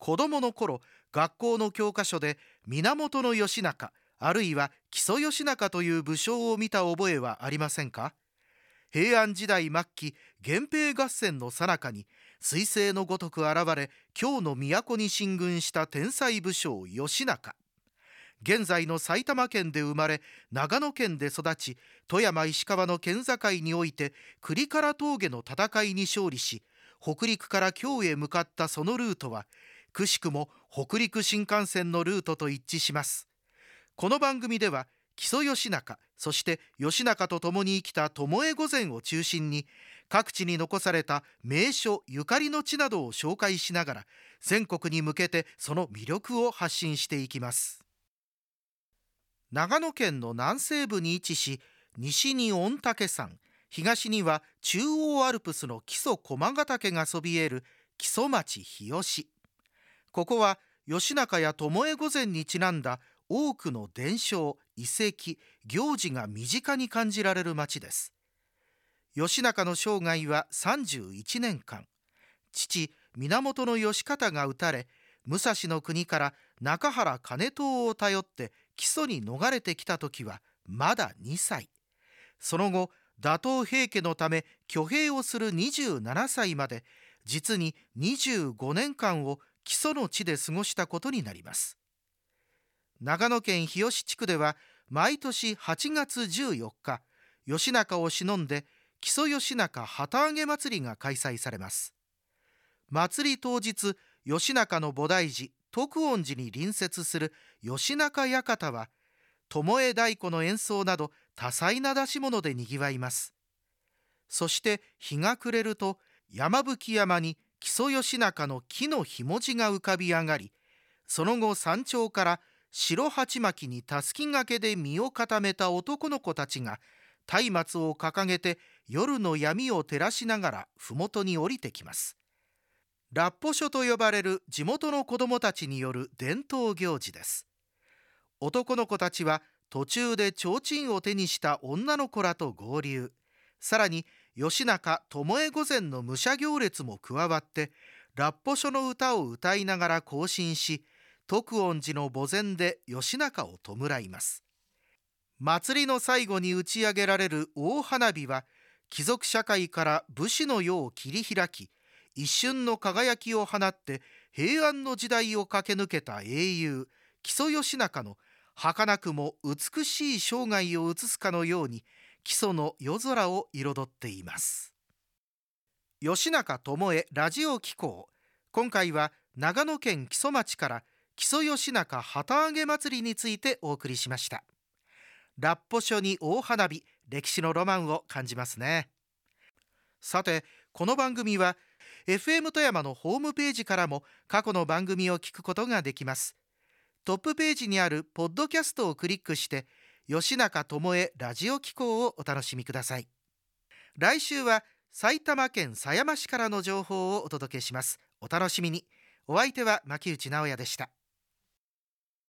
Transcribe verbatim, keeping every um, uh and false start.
子供の頃、学校の教科書で源義仲あるいは木曽義仲という武将を見た覚えはありませんか？平安時代末期、源平合戦の最中に彗星のごとく現れ、京の都に進軍した天才武将義仲。現在の埼玉県で生まれ、長野県で育ち、富山石川の県境において栗唐峠の戦いに勝利し、北陸から京へ向かったそのルートはくしくも北陸新幹線のルートと一致します。この番組では木曽義仲、そして義仲と共に生きた巴御前を中心に、各地に残された名所ゆかりの地などを紹介しながら、全国に向けてその魅力を発信していきます。長野県の南西部に位置し、西に御嶽山、東には中央アルプスの木曽駒ヶ岳がそびえる木曽町日吉。ここは義仲や巴御前にちなんだ多くの伝承、遺跡、行事が身近に感じられる町です。義仲の生涯はさんじゅういちねんかん。父源義方が討たれ、武蔵の国から中原兼遠を頼って木曽に逃れてきた時はまだにさい。その後、打倒平家のため挙兵をするにじゅうななさいまで、実ににじゅうごねんかんを木曽の地で過ごしたことになります。長野県日吉地区では毎年はちがつじゅうよっか、義仲を偲んで木曽義仲旗揚げ祭りが開催されます。祭り当日、義仲の菩提寺徳恩寺に隣接する義仲館は、巴太鼓の演奏など多彩な出し物でにぎわいます。そして日が暮れると、山吹山に木曽義仲の木のひもじが浮かび上がり、その後山頂から白鉢巻きにたすき掛けで身を固めた男の子たちが松明を掲げて夜の闇を照らしながら麓に降りてきます。ラッポ書と呼ばれる地元の子どもたちによる伝統行事です。男の子たちは途中で提灯を手にした女の子らと合流。さらに義仲巴御前の武者行列も加わって、ラッポ書の歌を歌いながら行進し、徳恩寺の墓前で義仲を弔います。祭りの最後に打ち上げられる大花火は、貴族社会から武士の世を切り開き、一瞬の輝きを放って平安の時代を駆け抜けた英雄木曽義仲の儚くも美しい生涯を映すかのように、木曽の夜空を彩っています。義仲巴ラジオ紀行。今回は長野県木曽町から木曽義仲旗揚げ祭りについてお送りしました。ラッポ書に大花火、歴史のロマンを感じますね。さて、この番組は エフエム 富山のホームページからも過去の番組を聞くことができます。トップページにあるポッドキャストをクリックして義仲巴ラジオ紀行をお楽しみください。来週は埼玉県狭山市からの情報をお届けします。お楽しみに。お相手は牧内直哉でした。